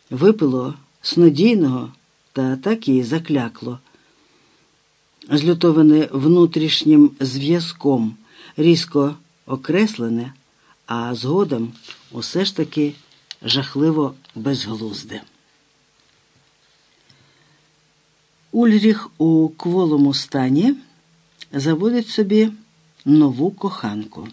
випило снодійного та так і заклякло. Злютоване внутрішнім зв'язком, різко окреслене, а згодом усе ж таки жахливо безглузде. Ульріх у кволому стані заводить собі нову коханку.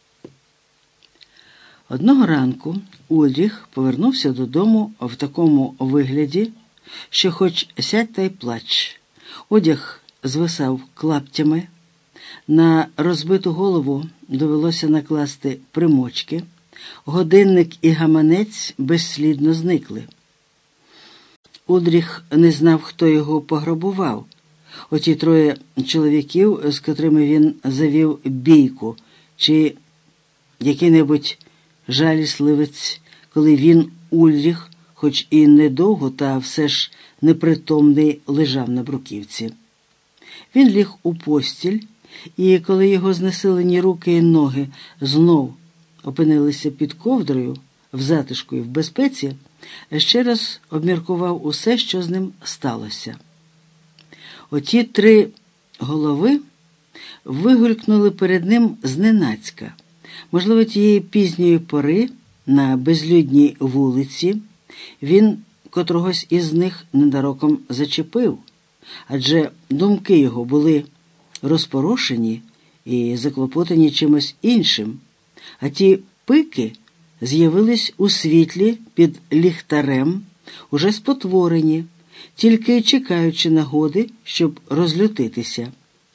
Одного ранку Ульріх повернувся додому в такому вигляді, що хоч сядь та й плач. Одяг звисав клаптями, на розбиту голову довелося накласти примочки, годинник і гаманець безслідно зникли. Ульріх не знав, хто його пограбував. Оті троє чоловіків, з котрими він завів бійку, чи який-небудь жалісливець, коли він, Ульріх, хоч і недовго, та все ж непритомний, лежав на бруківці. Він ліг у постіль, і коли його знесилені руки і ноги знов опинилися під ковдрою, в затишку і в безпеці, ще раз обміркував усе, що з ним сталося. Оті три голови вигулькнули перед ним зненацька. Можливо, тієї пізньої пори на безлюдній вулиці він котрогось із них ненароком зачепив, адже думки його були розпорошені і заклопотані чимось іншим, а ті пики з'явились у світлі під ліхтарем, уже спотворені, тільки чекаючи нагоди, щоб розлютитися.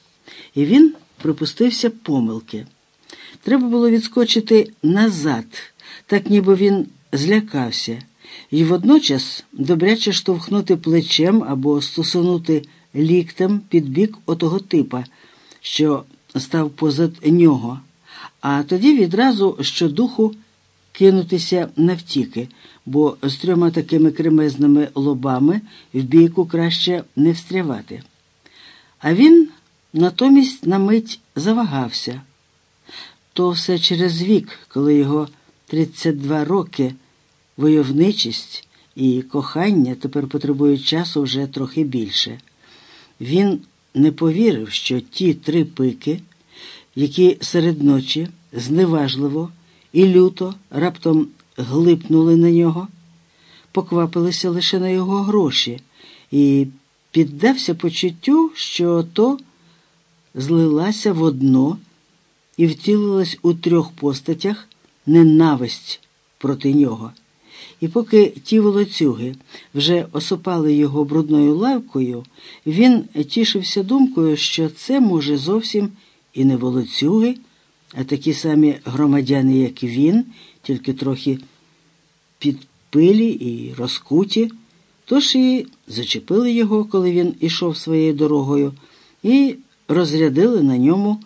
І він припустився помилки. Треба було відскочити назад, так ніби він злякався, і водночас добряче штовхнути плечем або стусунути ліктем під бік отого типа, що став позад нього, а тоді відразу щодуху кинутися навтіки, бо з трьома такими кремезними лобами в бійку краще не встрявати. А він натомість на мить завагався. То все через вік, коли його 32 роки войовничість і кохання тепер потребують часу вже трохи більше. Він не повірив, що ті три пики, які серед ночі зневажливо і люто раптом глипнули на нього, поквапилися лише на його гроші і піддався почуттю, що то злилася в одно і втілилась у трьох постатях ненависть проти нього. І поки ті волоцюги вже осипали його брудною лавкою, він тішився думкою, що це, може, зовсім і не волоцюги, а такі самі громадяни, як він, тільки трохи підпилі і розкуті, тож і зачепили його, коли він ішов своєю дорогою, і розрядили на ньому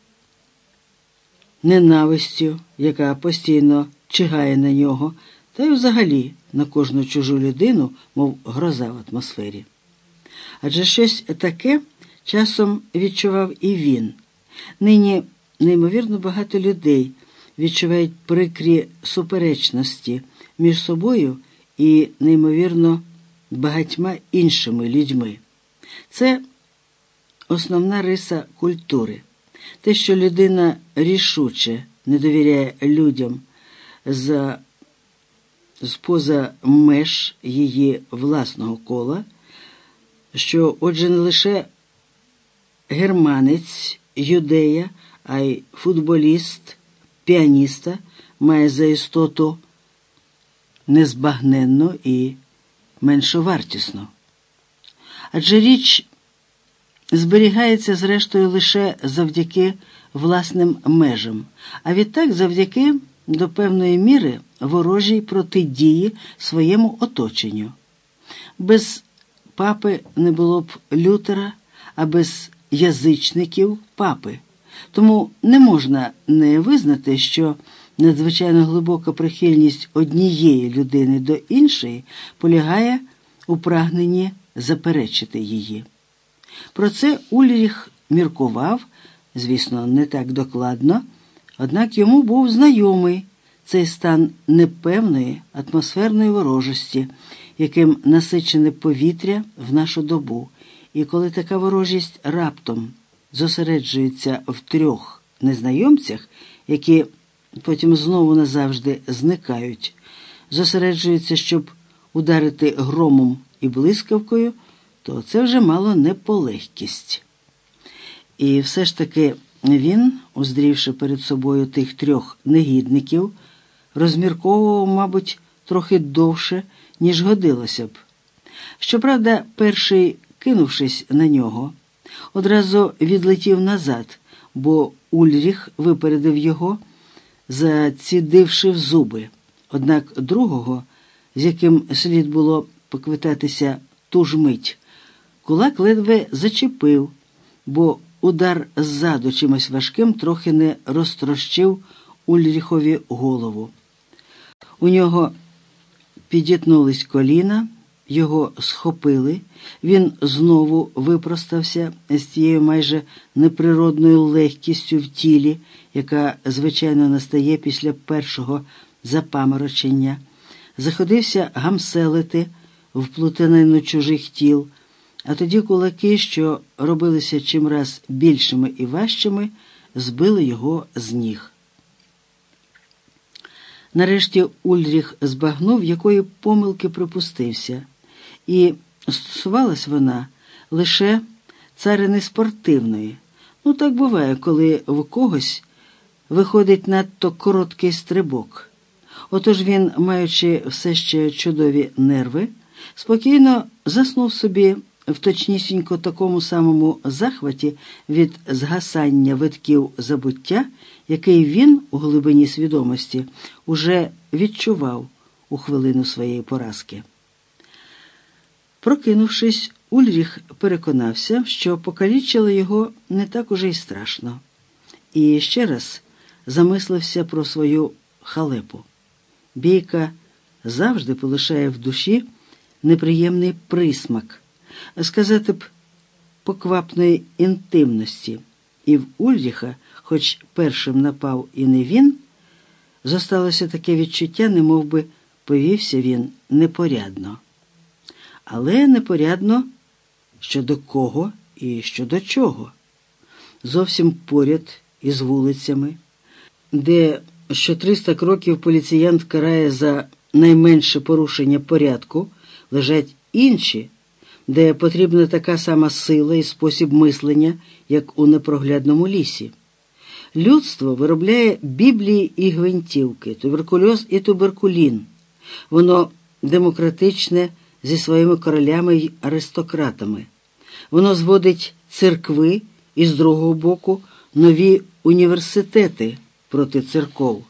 ненавистю, яка постійно чигає на нього, та й взагалі на кожну чужу людину, мов гроза в атмосфері. Адже щось таке часом відчував і він. Нині неймовірно багато людей відчувають прикрі суперечності між собою і неймовірно багатьма іншими людьми. Це основна риса культури. Те, що людина рішуче не довіряє людям з-поза меж її власного кола, що, отже, не лише германець, юдея, а й футболіст, піаніста має за істоту незбагненно і меншовартісно. Адже річ зберігається, зрештою, лише завдяки власним межам, а відтак завдяки, до певної міри, ворожій протидії своєму оточенню. Без папи не було б Лютера, а без язичників – папи. Тому не можна не визнати, що надзвичайно глибока прихильність однієї людини до іншої полягає у прагненні заперечити її. Про це Ульріх міркував, звісно, не так докладно, однак йому був знайомий цей стан непевної атмосферної ворожості, яким насичене повітря в нашу добу. І коли така ворожість раптом зосереджується в трьох незнайомцях, які потім знову назавжди зникають, зосереджується, щоб ударити громом і блискавкою, то це вже мало не полегкість. І все ж таки він, уздрівши перед собою тих трьох негідників, розмірковував, мабуть, трохи довше, ніж годилося б. Щоправда, перший, кинувшись на нього, одразу відлетів назад, бо Ульріх випередив його, зацідивши в зуби. Однак другого, з яким слід було поквитатися ту ж мить, кулак ледве зачепив, бо удар ззаду чимось важким трохи не розтрощив Ульріхові голову. У нього підітнулись коліна, його схопили, він знову випростався з тією майже неприродною легкістю в тілі, яка, звичайно, настає після першого запаморочення, заходився гамселити в плутанину чужих тіл, а тоді кулаки, що робилися чимраз більшими і важчими, збили його з ніг. Нарешті Ульріх збагнув, якої помилки припустився, і стосувалась вона лише царини спортивної. Ну, так буває, коли в когось виходить надто короткий стрибок. Отож він, маючи все ще чудові нерви, спокійно заснув собі в точнісінько такому самому захваті від згасання витків забуття, який він у глибині свідомості уже відчував у хвилину своєї поразки. Прокинувшись, Ульріх переконався, що покалічило його не так уже й страшно, і ще раз замислився про свою халепу. Бійка завжди полишає в душі неприємний присмак, сказати б, поквапної інтимності, і в Ульріха, хоч першим напав і не він, зосталося таке відчуття, немов би повівся він непорядно. Але непорядно щодо кого і щодо чого. Зовсім поряд із вулицями, де що 300 кроків поліціянт карає за найменше порушення порядку, лежать інші, де потрібна така сама сила і спосіб мислення, як у непроглядному лісі. Людство виробляє біблії і гвинтівки, туберкульоз і туберкулін. Воно демократичне зі своїми королями й аристократами. Воно зводить церкви і, з другого боку, нові університети проти церков.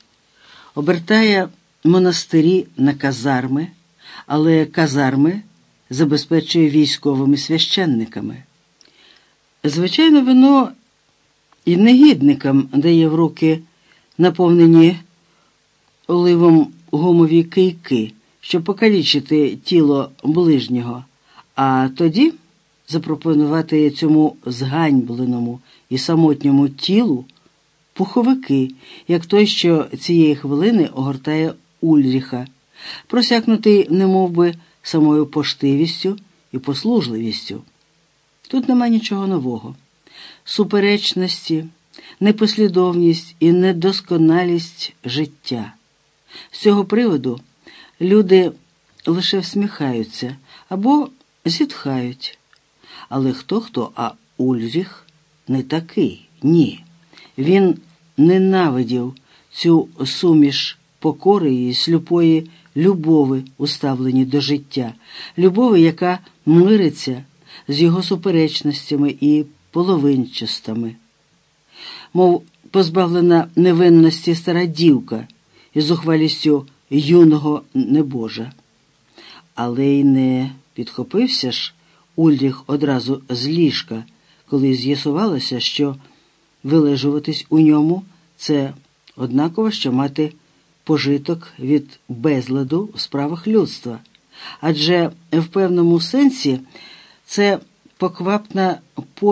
Обертає монастирі на казарми, але казарми забезпечує військовими священниками. Звичайно, воно і негідникам дає в руки наповнені оливом гумові кийки, щоб покалічити тіло ближнього, а тоді запропонувати цьому зганьбленому і самотньому тілу пуховики, як той, що цієї хвилини огортає Ульріха, просякнутий немовби самою поштивістю і послужливістю. Тут нема нічого нового. Суперечності, непослідовність і недосконалість життя. З цього приводу люди лише всміхаються або зітхають. Але хто, а Ульріх не такий, ні. Він ненавидів цю суміш покори і сліпої любови, уставлені до життя, любови, яка мириться з його суперечностями і половинчастами. Мов позбавлена невинності стара дівка із зухвалістю юного небожа. Але й не підхопився ж Ульріх одразу з ліжка, коли з'ясувалося, що вилежуватись у ньому – це однаково, що мати пожиток від безладу в справах людства. Адже в певному сенсі це поквапна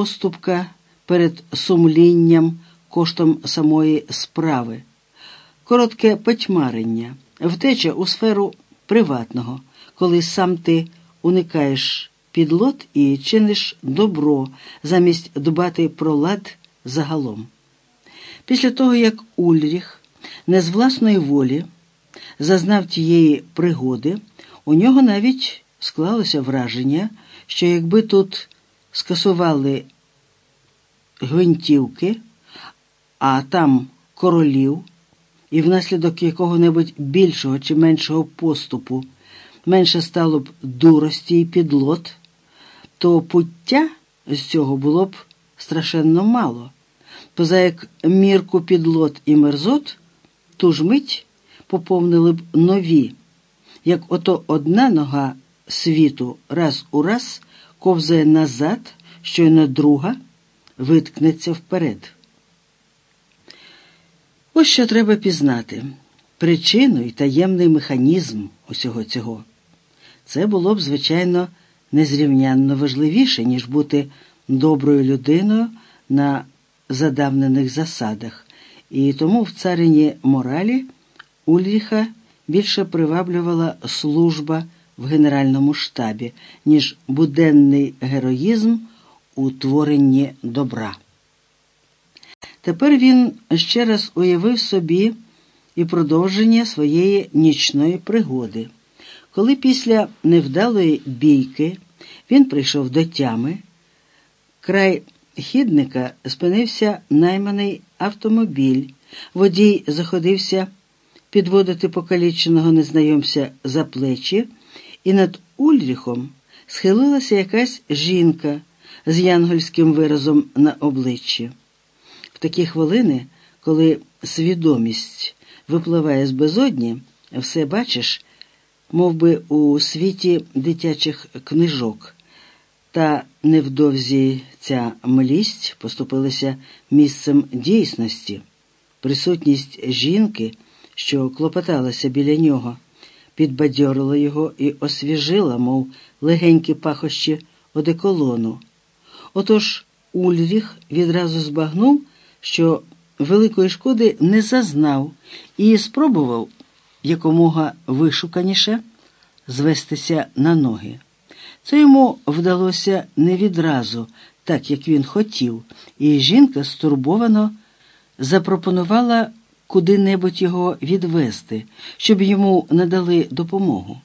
поступка перед сумлінням коштом самої справи, коротке потьмарення, втеча у сферу приватного, коли сам ти уникаєш підлот і чиниш добро, замість дбати про лад загалом. Після того, як Ульріх не з власної волі зазнав тієї пригоди, у нього навіть склалося враження, що якби тут скасували гвинтівки, а там королів, і внаслідок якого-небудь більшого чи меншого поступу менше стало б дурості і підлот, то пуття з цього було б страшенно мало. Поза як мірку підлот і мерзот ту ж мить поповнили б нові, як ото одна нога світу раз у раз ковзає назад, щойно друга виткнеться вперед. Ось що треба пізнати – причину і таємний механізм усього цього. Це було б, звичайно, незрівнянно важливіше, ніж бути доброю людиною на задавнених засадах, і тому в царині моралі Ульріха більше приваблювала служба в Генеральному штабі, ніж буденний героїзм у творенні добра. Тепер він ще раз уявив собі і продовження своєї нічної пригоди. Коли після невдалої бійки він прийшов до тями, край хідника спинився найманий автомобіль, водій заходився підводити покаліченого незнайомця за плечі, і над Ульріхом схилилася якась жінка з янгольським виразом на обличчі. В такі хвилини, коли свідомість випливає з безодні, все бачиш, мов би у світі дитячих книжок. Та невдовзі ця млість поступилася місцем дійсності. Присутність жінки, що клопоталася біля нього, підбадьорила його і освіжила, мов легенькі пахощі одеколону. Отож Ульріх відразу збагнув, що великої шкоди не зазнав і спробував якомога вишуканіше звестися на ноги. Це йому вдалося не відразу, так як він хотів, і жінка стурбовано запропонувала куди-небудь його відвести, щоб йому надали допомогу.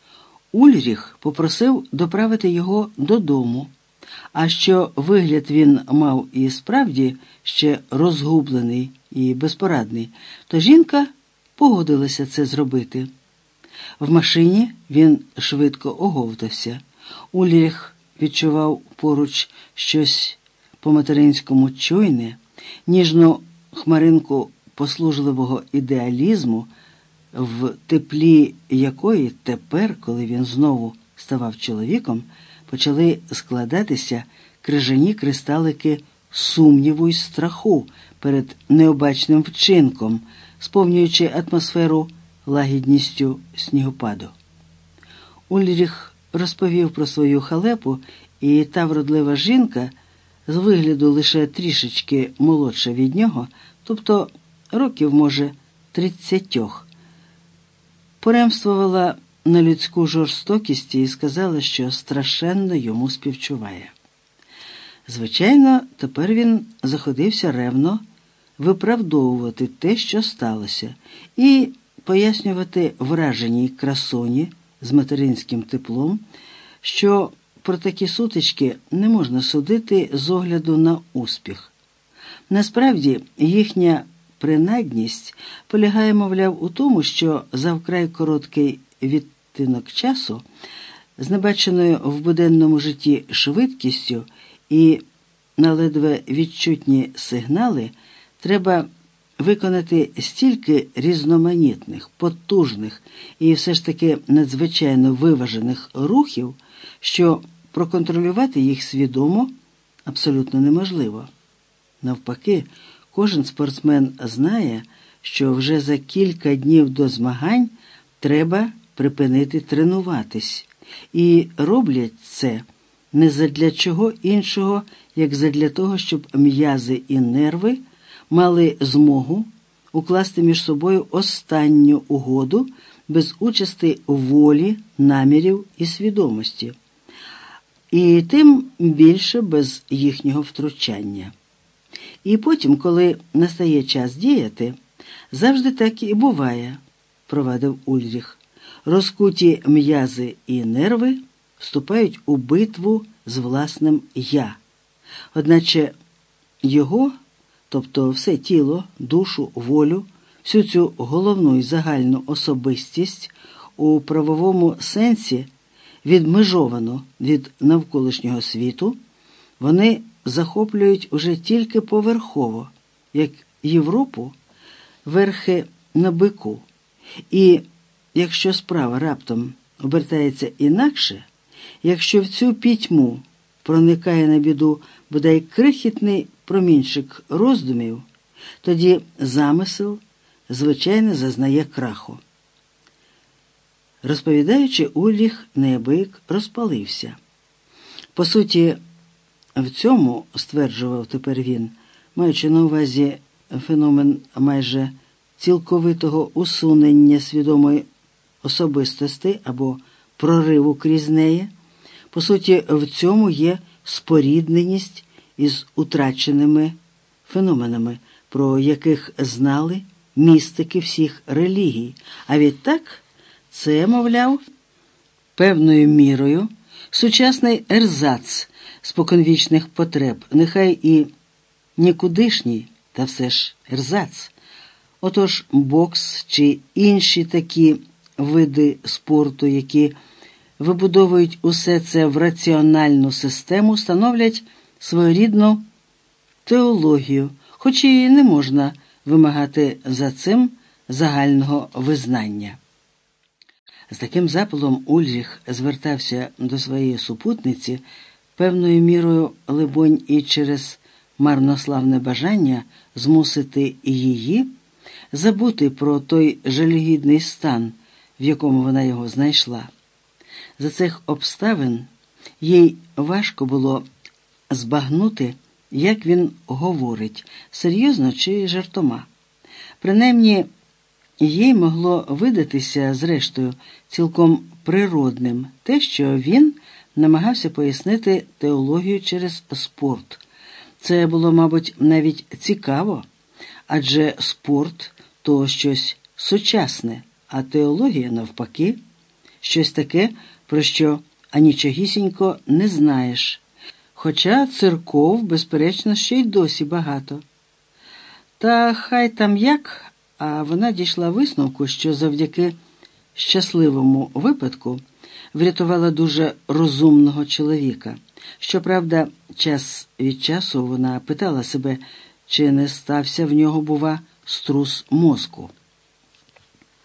Ульріх попросив доправити його додому, а що вигляд він мав і справді ще розгублений і безпорадний, то жінка погодилася це зробити. В машині він швидко оговтався. Ульріх відчував поруч щось по-материнському чуйне, ніжну хмаринку послужливого ідеалізму, в теплі якої тепер, коли він знову ставав чоловіком, почали складатися крижані кристалики сумніву й страху перед необачним вчинком, сповнюючи атмосферу лагідністю снігопаду. Ульріх розповів про свою халепу, і та вродлива жінка, з вигляду лише трішечки молодша від нього, тобто років, може, 30, поремствувала на людську жорстокість і сказала, що страшенно йому співчуває. Звичайно, тепер він заходився ревно виправдовувати те, що сталося, і пояснювати враженій красуні з материнським теплом, що про такі сутички не можна судити з огляду на успіх. Насправді, їхня принадність полягає, мовляв, у тому, що за вкрай короткий відтинок часу, з небаченою в буденному житті швидкістю і на ледве відчутні сигнали треба виконати стільки різноманітних, потужних і все ж таки надзвичайно виважених рухів, що проконтролювати їх свідомо абсолютно неможливо. Навпаки, кожен спортсмен знає, що вже за кілька днів до змагань треба припинити тренуватись. І роблять це не задля чого іншого, як задля того, щоб м'язи і нерви мали змогу укласти між собою останню угоду без участи волі, намірів і свідомості, і тим більше без їхнього втручання. І потім, коли настає час діяти, завжди так і буває, провадив Ульріх. Розкуті м'язи і нерви вступають у битву з власним «я». Одначе його, тобто все тіло, душу, волю, всю цю головну і загальну особистість у правовому сенсі відмежовано від навколишнього світу, вони захоплюють уже тільки поверхово, як Європу, верхи на бику. І якщо справа раптом обертається інакше, якщо в цю пітьму проникає на біду бодай крихітний промінчик роздумів, тоді замисел, звичайно, зазнає краху. Розповідаючи, Ульріх неабияк розпалився. По суті, в цьому, стверджував тепер він, маючи на увазі феномен майже цілковитого усунення свідомої особистості або прориву крізь неї, по суті, в цьому є спорідненість із утраченими феноменами, про яких знали містики всіх релігій, а відтак це, мовляв, певною мірою сучасний ерзац споконвічних потреб, нехай і нікудишній, та все ж ерзац. Отож бокс чи інші такі види спорту, які вибудовують усе це в раціональну систему, становлять своєрідну теологію, хоч і не можна вимагати за цим загального визнання. З таким запалом Ульріх звертався до своєї супутниці, певною мірою, либонь, і через марнославне бажання змусити її забути про той жалюгідний стан, в якому вона його знайшла. За цих обставин їй важко було збагнути, як він говорить, серйозно чи жартома. Принаймні, їй могло видатися, зрештою, цілком природним те, що він намагався пояснити теологію через спорт. Це було, мабуть, навіть цікаво, адже спорт – то щось сучасне, а теологія, навпаки, щось таке, про що анічогісінько не знаєш. Хоча церков, безперечно, ще й досі багато. Та хай там як, а вона дійшла висновку, що завдяки щасливому випадку врятувала дуже розумного чоловіка. Щоправда, час від часу вона питала себе, чи не стався в нього, бува, струс мозку.